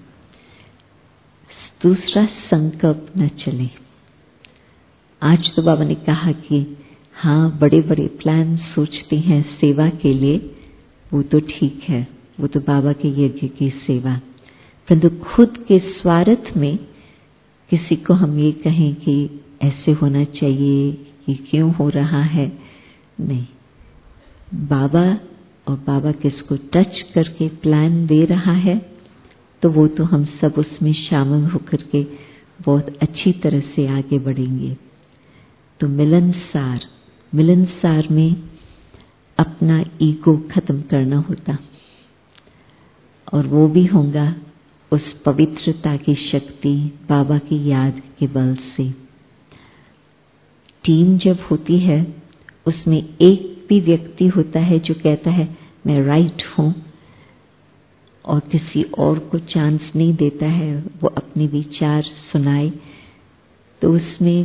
S1: दूसरा संकल्प न चले। आज तो बाबा ने कहा कि हाँ बड़े बड़े प्लान सोचते हैं सेवा के लिए, वो तो ठीक है, वो तो बाबा के यज्ञ की सेवा, परंतु खुद के स्वार्थ में किसी को हम ये कहें कि ऐसे होना चाहिए कि क्यों हो रहा है, नहीं। बाबा और बाबा किसको टच करके प्लान दे रहा है तो वो तो हम सब उसमें शामिल होकर के बहुत अच्छी तरह से आगे बढ़ेंगे। तो मिलनसार में अपना ईगो खत्म करना होता और वो भी होगा उस पवित्रता की शक्ति बाबा की याद के बल से। टीम जब होती है उसमें एक भी व्यक्ति होता है जो कहता है मैं राइट हूं और किसी और को चांस नहीं देता है वो अपने विचार सुनाए, तो उसमें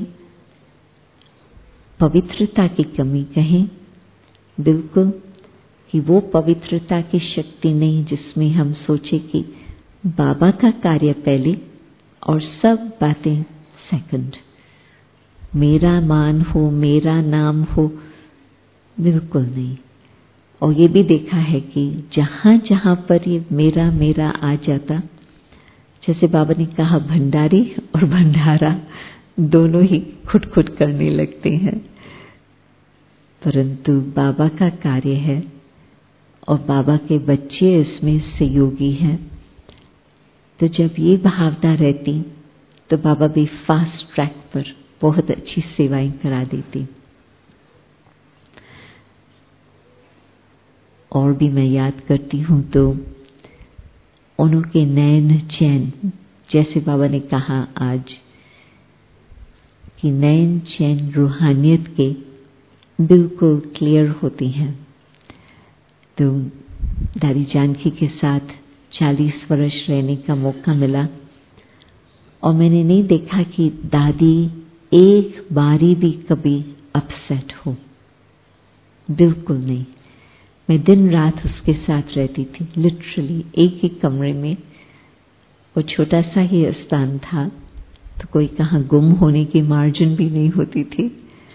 S1: पवित्रता की कमी कहें बिल्कुल कि वो पवित्रता की शक्ति नहीं जिसमें हम सोचे कि बाबा का कार्य पहले और सब बातें सेकंड, मेरा मान हो, मेरा नाम हो, बिल्कुल नहीं। और ये भी देखा है कि जहां जहां पर ये मेरा मेरा आ जाता, जैसे बाबा ने कहा भंडारी और भंडारा दोनों ही खुट करने लगते हैं, परंतु बाबा का कार्य है और बाबा के बच्चे इसमें सहयोगी हैं। तो जब ये भावना रहती तो बाबा भी फास्ट ट्रैक पर बहुत अच्छी सेवाएं करा देते। और भी मैं याद करती हूँ तो उनके नैन चैन, जैसे बाबा ने कहा आज कि नैन चैन रूहानियत के बिल्कुल क्लियर होती हैं। तो दादी जानकी के साथ 40 वर्ष रहने का मौका मिला और मैंने नहीं देखा कि दादी एक बारी भी कभी अपसेट हो, बिल्कुल नहीं। मैं दिन रात उसके साथ रहती थी, लिटरली एक ही कमरे में और छोटा सा ही स्थान था, तो कोई कहाँ गुम होने की मार्जिन भी नहीं होती थी।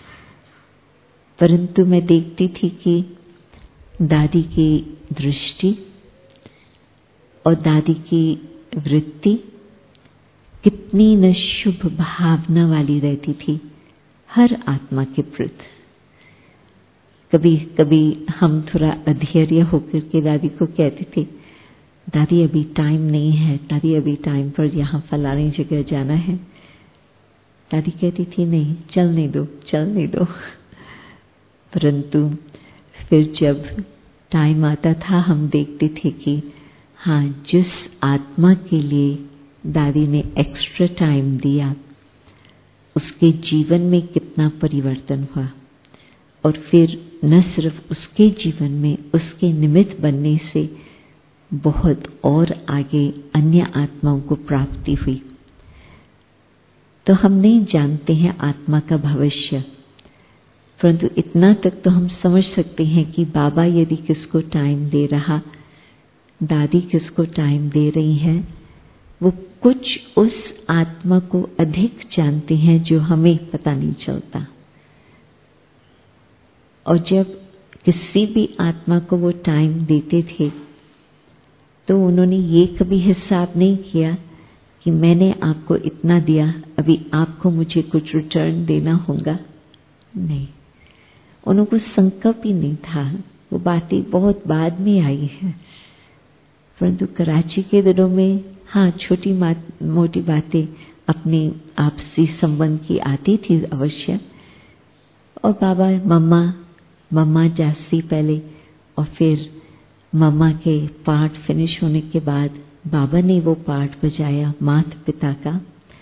S1: परंतु मैं देखती थी कि दादी की दृष्टि और दादी की वृत्ति कितनी न शुभ भावना वाली रहती थी हर आत्मा के प्रति। कभी कभी हम थोड़ा अधैर्य होकर के दादी को कहते थे, दादी अभी टाइम नहीं है, दादी अभी टाइम पर यहाँ फलानी जगह जाना है। दादी कहती थी नहीं, चलने दो चलने दो। परंतु फिर जब टाइम आता था हम देखते थे कि हाँ, जिस आत्मा के लिए दादी ने एक्स्ट्रा टाइम दिया उसके जीवन में कितना परिवर्तन हुआ, और फिर न सिर्फ उसके जीवन में उसके निमित्त बनने से बहुत और आगे अन्य आत्माओं को प्राप्ति हुई। तो हम नहीं जानते हैं आत्मा का भविष्य, परंतु इतना तक तो हम समझ सकते हैं कि बाबा यदि किसको टाइम दे रहा, दादी किसको टाइम दे रही हैं, वो कुछ उस आत्मा को अधिक जानते हैं जो हमें पता नहीं चलता। और जब किसी भी आत्मा को वो टाइम देते थे तो उन्होंने ये कभी हिसाब नहीं किया कि मैंने आपको इतना दिया, अभी आपको मुझे कुछ रिटर्न देना होगा। नहीं, उनको संकल्प ही नहीं था। वो बातें बहुत बाद में आई है, परंतु कराची के दिनों में हाँ, छोटी मोटी बातें अपने आपसी संबंध की आती थी अवश्य। और बाबा मम्मा जाती पहले, और फिर मम्मा के पाठ फिनिश होने के बाद बाबा ने वो पाठ बजाया माता पिता का।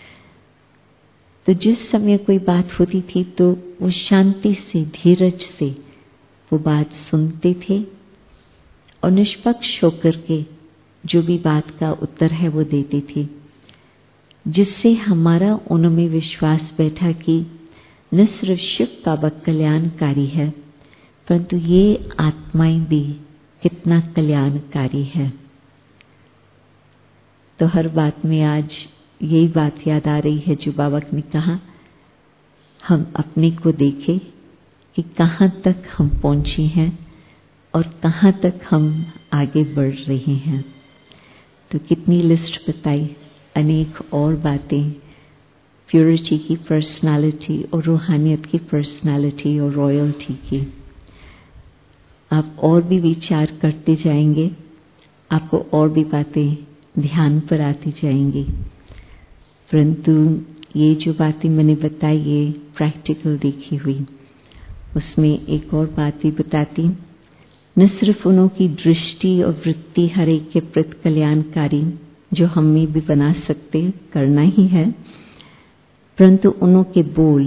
S1: तो जिस समय कोई बात होती थी तो वो शांति से धीरज से वो बात सुनते थे और निष्पक्ष होकर के जो भी बात का उत्तर है वो देते थे, जिससे हमारा उनमें विश्वास बैठा कि न सिर्फ शिव बाबा कल्याणकारी है, परंतु ये आत्माएं भी कितना कल्याणकारी है। तो हर बात में आज यही बात याद आ रही है जो बाबा ने कहा, हम अपने को देखें कि कहाँ तक हम पहुँचे हैं और कहाँ तक हम आगे बढ़ रहे हैं। तो कितनी लिस्ट बताई, अनेक और बातें, प्योरिटी की पर्सनालिटी और रूहानियत की पर्सनालिटी और रॉयल्टी की। आप और भी विचार करते जाएंगे, आपको और भी बातें ध्यान पर आती जाएंगी। परंतु ये जो बातें मैंने बताई ये प्रैक्टिकल देखी हुई, उसमें एक और बात भी बताती, न सिर्फ उन्हों की दृष्टि और वृत्ति हर एक के प्रति कल्याणकारी जो हम में भी बना सकते, करना ही है, परंतु उन्हों के बोल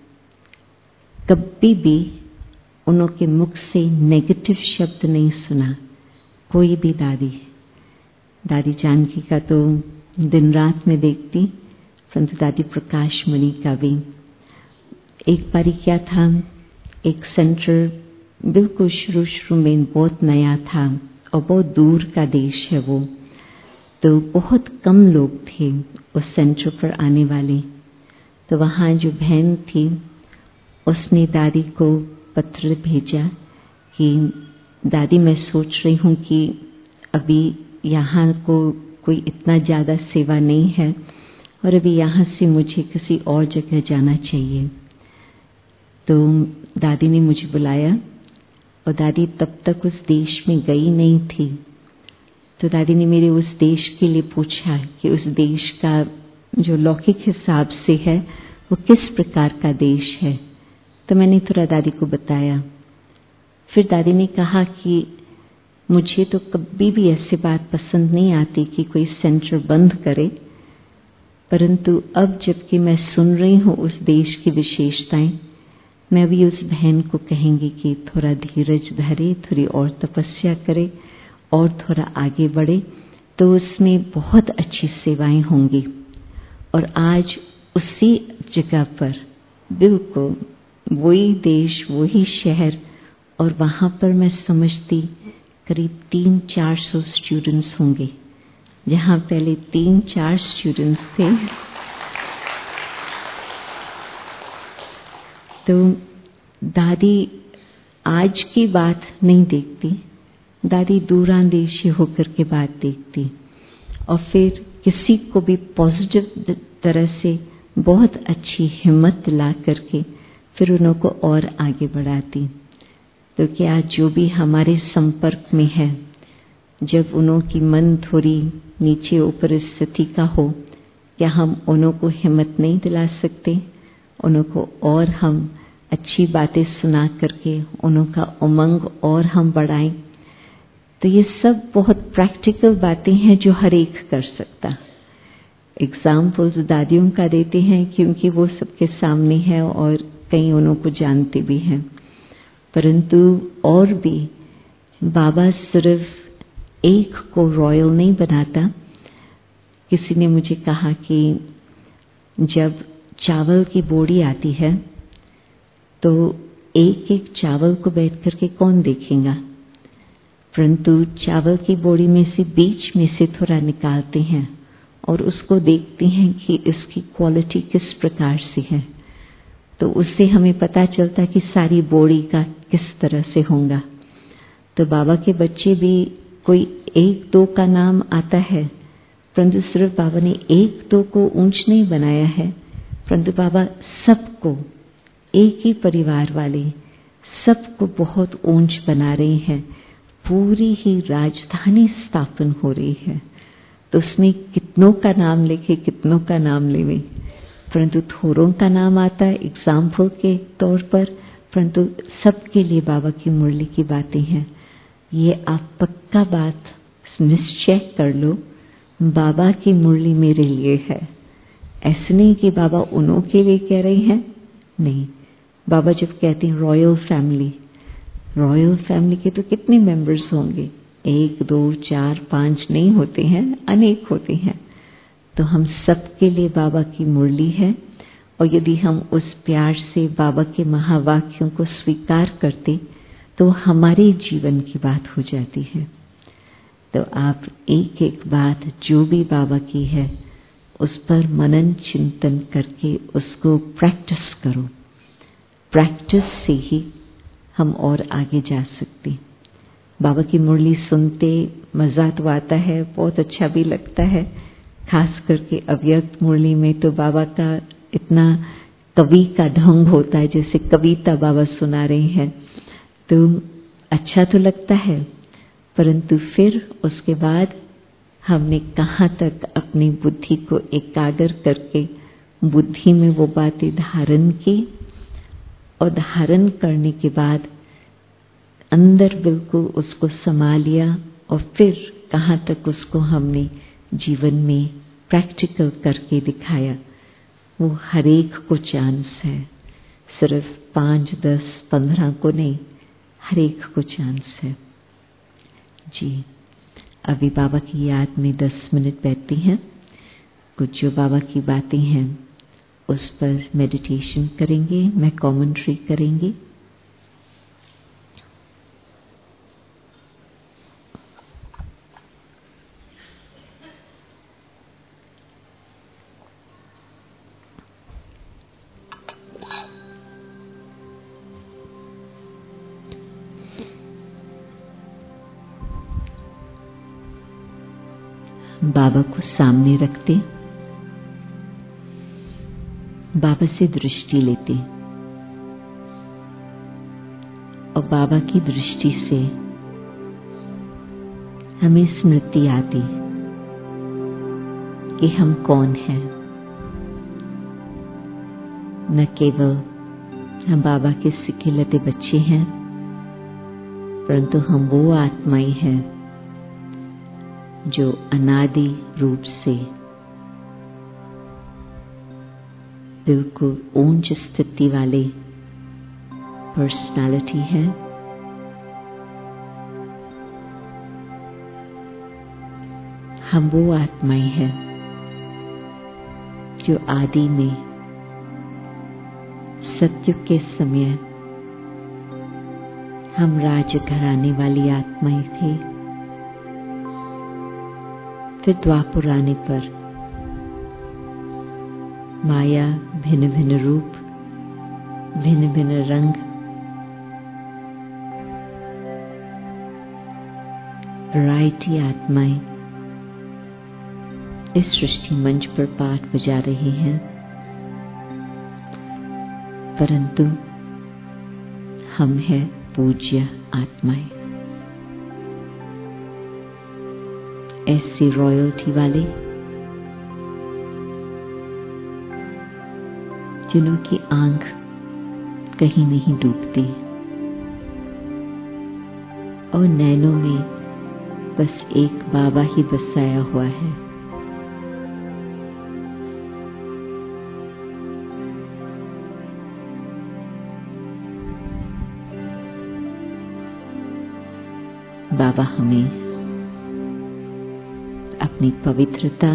S1: कभी भी उन्हों के मुख से नेगेटिव शब्द नहीं सुना। कोई भी दादी जानकी का तो दिन रात में देखती, परंतु दादी प्रकाश मणि का भी। एक बारी क्या था, एक सेंटर बिल्कुल शुरू में बहुत नया था और बहुत दूर का देश है वो, तो बहुत कम लोग थे उस सेंटर पर आने वाले। तो वहाँ जो बहन थी उसने दादी को पत्र भेजा कि दादी मैं सोच रही हूँ कि अभी यहाँ को कोई इतना ज़्यादा सेवा नहीं है और अभी यहाँ से मुझे किसी और जगह जाना चाहिए। तो दादी ने मुझे बुलाया और दादी तब तक उस देश में गई नहीं थी। तो दादी ने मेरे उस देश के लिए पूछा कि उस देश का जो लौकिक हिसाब से है वो किस प्रकार का देश है। तो मैंने थोड़ा दादी को बताया। फिर दादी ने कहा कि मुझे तो कभी भी ऐसी बात पसंद नहीं आती कि कोई सेंटर बंद करे, परंतु अब जबकि मैं सुन रही हूँ उस देश की विशेषताएं, मैं भी उस बहन को कहेंगी कि थोड़ा धीरज धरे, थोड़ी और तपस्या करे और थोड़ा आगे बढ़े, तो उसमें बहुत अच्छी सेवाएं होंगी। और आज उसी जगह पर बिल्कुल वही देश, वही शहर, और वहाँ पर मैं समझती करीब 300-400 स्टूडेंट्स होंगे जहाँ पहले 3-4 स्टूडेंट्स थे। तो दादी आज की बात नहीं देखती, दादी दूरांदेशी होकर के बात देखती और फिर किसी को भी पॉजिटिव तरह से बहुत अच्छी हिम्मत ला करके फिर उन्हों को और आगे बढ़ाती। तो क्या जो भी हमारे संपर्क में है, जब उन्हों की मन थोड़ी नीचे ऊपर स्थिति का हो, क्या हम उन्हों को हिम्मत नहीं दिला सकते? उन्हों को और हम अच्छी बातें सुना करके उन्हों का उमंग और हम बढ़ाएं। तो ये सब बहुत प्रैक्टिकल बातें हैं जो हर एक कर सकता। एग्जाम्पल्स दादियों का देते हैं क्योंकि वो सबके सामने है और कई उन्हों को जानते भी हैं, परंतु और भी बाबा सिर्फ एक को रॉयल नहीं बनाता। किसी ने मुझे कहा कि जब चावल की बोरी आती है तो एक एक चावल को बैठ करके कौन देखेगा, परंतु चावल की बोरी में से बीच में से थोड़ा निकालते हैं और उसको देखते हैं कि इसकी क्वालिटी किस प्रकार से है। तो उससे हमें पता चलता कि सारी बोरी का किस तरह से होगा। तो बाबा के बच्चे भी कोई 1-2 का नाम आता है, परंतु सिर्फ बाबा ने 1-2 को ऊंच नहीं बनाया है, परंतु बाबा सबको, एक ही परिवार वाले सबको बहुत ऊंच बना रहे हैं। पूरी ही राजधानी स्थापन हो रही है, तो उसमें कितनों का नाम लिखे, कितनों का नाम लेवे, परंतु थोड़ों का नाम आता है एग्जाम्पल के तौर पर, परंतु सबके लिए बाबा की मुरली की बातें हैं। ये आप पक्का बात निश्चय कर लो, बाबा की मुरली मेरे लिए है। ऐसे नहीं कि बाबा उन्हों के लिए कह रहे हैं, नहीं। बाबा जब कहते हैं रॉयल फैमिली, रॉयल फैमिली के तो कितने मेंबर्स होंगे, 1, 2, 4, 5 नहीं होते हैं, अनेक होते हैं। तो हम सबके लिए बाबा की मुरली है, और यदि हम उस प्यार से बाबा के महावाक्यों को स्वीकार करते तो हमारे जीवन की बात हो जाती है। तो आप एक एक बात जो भी बाबा की है उस पर मनन चिंतन करके उसको प्रैक्टिस करो। प्रैक्टिस से ही हम और आगे जा सकते। बाबा की मुरली सुनते मजा तो आता है, बहुत अच्छा भी लगता है। खास करके अव्यक्त मुरली में तो बाबा का इतना कवि का ढंग होता है, जैसे कविता बाबा सुना रहे हैं, तो अच्छा तो लगता है, परंतु फिर उसके बाद हमने कहाँ तक अपनी बुद्धि को एकाग्र करके बुद्धि में वो बातें धारण की, और धारण करने के बाद अंदर बिल्कुल उसको समा लिया, और फिर कहाँ तक उसको हमने जीवन में प्रैक्टिकल करके दिखाया। वो हर एक को चांस है, सिर्फ 5, 10, 15 को नहीं, हर एक को चांस है। जी, अभी बाबा की याद में 10 मिनट बैठती हैं। कुछ जो बाबा की बातें हैं उस पर मेडिटेशन करेंगे, मैं कमेंट्री करेंगी। बाबा को सामने रखते, बाबा से दृष्टि लेते, और बाबा की दृष्टि से हमें स्मृति आती कि हम कौन हैं। न केवल हम बाबा के सिखिलते बच्चे हैं, परंतु हम वो आत्माएं हैं जो अनादि रूप से बिल्कुल ऊंच स्थिति वाले पर्सनालिटी है। हम वो आत्माएं हैं जो आदि में सत्युग के समय हम राज घराने वाली आत्माएं थे। फिर द्वापर आने पर माया भिन्न भिन्न रूप, भिन्न भिन्न रंग, वैरायटी आत्माएं इस सृष्टि मंच पर पाठ बजा रही हैं, परंतु हम हैं पूज्य आत्माएं, ऐसी रॉयल्टी वाले जिन्हों की आंख कहीं नहीं डूबती और नैनों में बस एक बाबा ही बसाया हुआ है। बाबा हमें अपनी पवित्रता,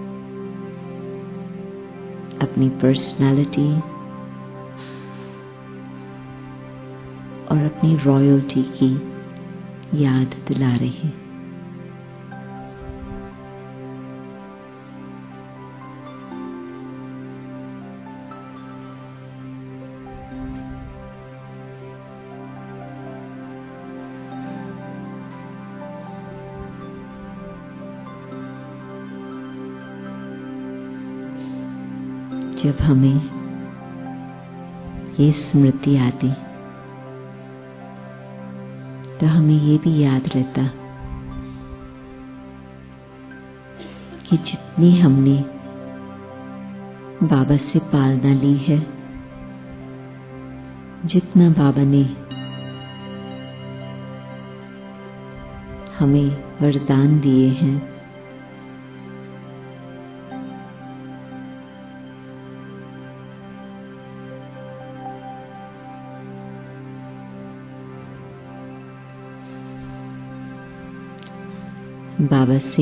S1: अपनी पर्सनालिटी और अपनी रॉयल्टी की याद दिला रहे हैं। जब हमें ये स्मृति आती तो हमें ये भी याद रहता कि जितनी हमने बाबा से पालना ली है, जितना बाबा ने हमें वरदान दिए हैं, बाबा से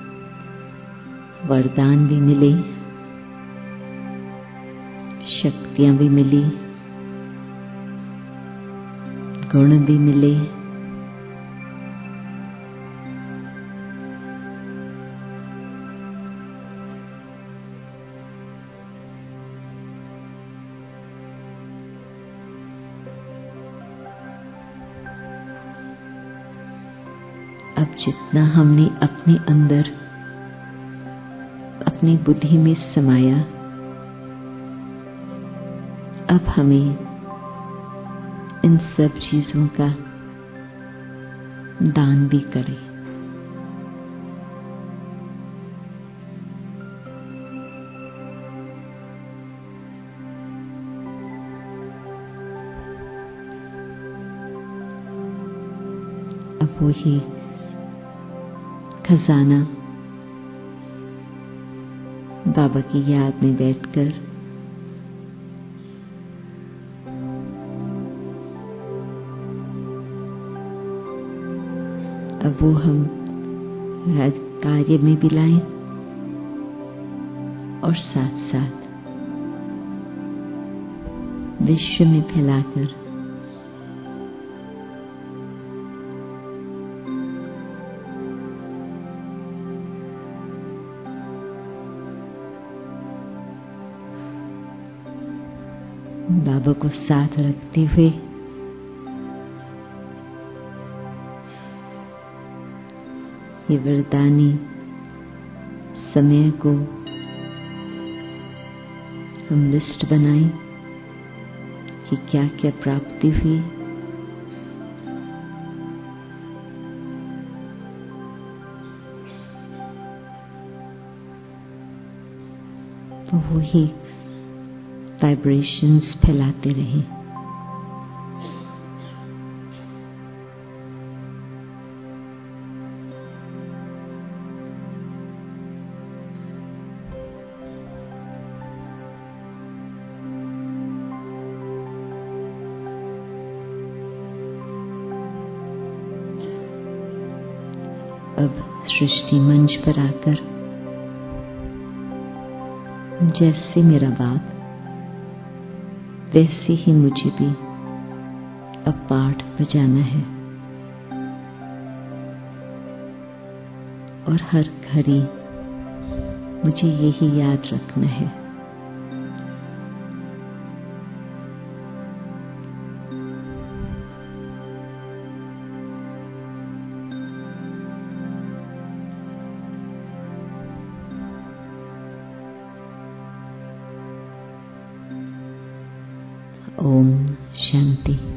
S1: वरदान भी मिले, शक्तियां भी मिली, गुण भी मिले, अब जितना हमने अपने अंदर अपनी बुद्धि में समाया, अब हमें इन सब चीजों का दान भी करें। अब वही खजाना बाबा की याद में बैठकर अब वो हम कार्य में भी लाएं और साथ साथ विश्व में फैलाकर बाबा को साथ रखते हुए ये वरदानी समय को हम लिस्ट बनाएं कि क्या क्या प्राप्ति हुई, तो वही वाइब्रेशंस फैलाते रहें। अब सृष्टि मंच पर आकर जैसे मेरा बाप वैसे ही मुझे भी अब पाठ बजाना है और हर घड़ी मुझे यही याद रखना है। ओम शांति।